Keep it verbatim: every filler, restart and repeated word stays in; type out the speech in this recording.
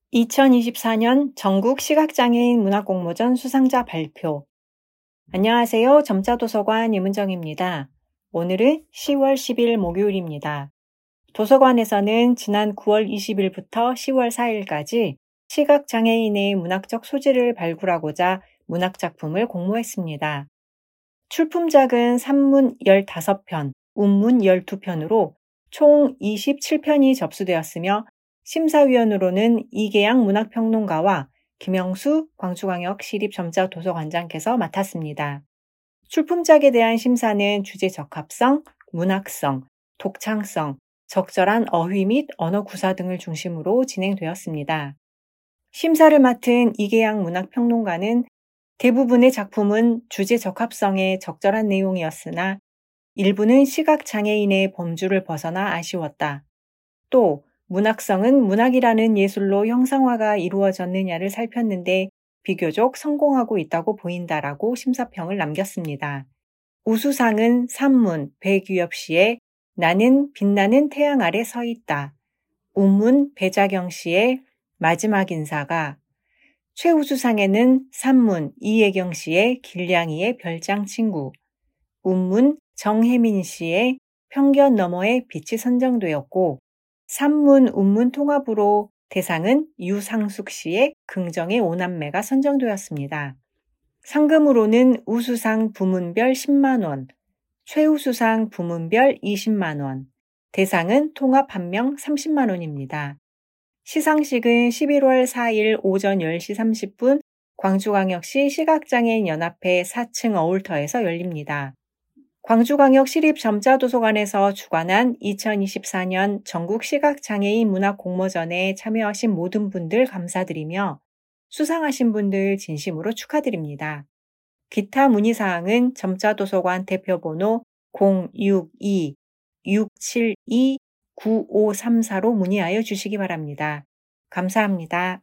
이천이십사 년 전국 시각장애인 문화공모전 수상자 발표. 안녕하세요. 점자도서관 이문정입니다. 오늘은 시월 십일 목요일입니다. 도서관에서는 지난 구월 이십일부터 시월 사일까지 시각장애인의 문학적 소질을 발굴하고자 문학작품을 공모했습니다. 출품작은 산문 십오 편, 운문 십이 편으로 총 이십칠 편이 접수되었으며 심사위원으로는 이계양 문학평론가와 김영수 광주광역시립점자도서관장께서 맡았습니다. 출품작에 대한 심사는 주제 적합성, 문학성, 독창성, 적절한 어휘 및 언어 구사 등을 중심으로 진행되었습니다. 심사를 맡은 이계양 문학평론가는 대부분의 작품은 주제 적합성에 적절한 내용이었으나 일부는 시각장애인의 범주를 벗어나 아쉬웠다. 또 문학성은 문학이라는 예술로 형상화가 이루어졌느냐를 살폈는데 비교적 성공하고 있다고 보인다라고 심사평을 남겼습니다. 우수상은 산문 배규엽 씨의 나는 빛나는 태양 아래 서 있다. 운문 배자경 씨의 마지막 인사가, 최우수상에는 산문 이혜경 씨의 길냥이의 별장 친구, 운문 정혜민 씨의 편견 너머의 빛이 선정되었고, 산문 운문 통합으로 대상은 유상숙 씨의 긍정의 오남매가 선정되었습니다. 상금으로는 우수상 부문별 십만 원, 최우수상 부문별 이십만 원, 대상은 통합 한 명 삼십만 원입니다. 시상식은 십일월 사일 오전 열 시 삼십 분 광주광역시 시각장애인연합회 사 층 어울터에서 열립니다. 광주광역시립점자도서관에서 주관한 이천이십사 년 전국 시각장애인 문학공모전에 참여하신 모든 분들 감사드리며 수상하신 분들 진심으로 축하드립니다. 기타 문의사항은 점자도서관 대표번호 공육이 육칠이 구오삼사로 문의하여 주시기 바랍니다. 감사합니다.